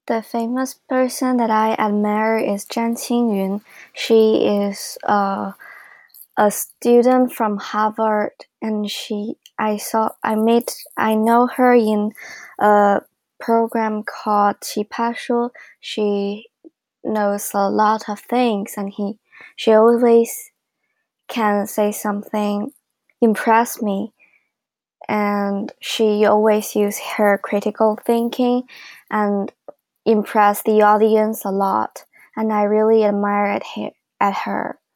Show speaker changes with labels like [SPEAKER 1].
[SPEAKER 1] The famous person that I admire is Zhan Qingyun. She is a student from Harvard, and I know her in a program called 奇葩说. She knows a lot of things, and she always can say something impress me, and she always use her critical thinking and impress the audience a lot, and I really admire at her.